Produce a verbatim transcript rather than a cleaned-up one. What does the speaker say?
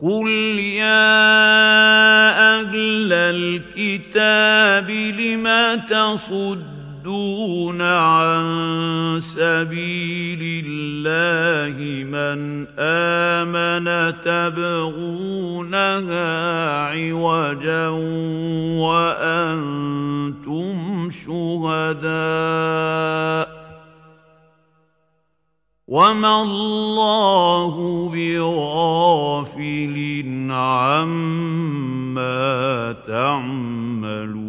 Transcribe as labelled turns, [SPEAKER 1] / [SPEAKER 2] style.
[SPEAKER 1] قل يا أهل الكتاب لم تصدون عن سبيل الله من آمن تبغونها عوجا وأنتم شهداء وما الله بغافل عما تعملون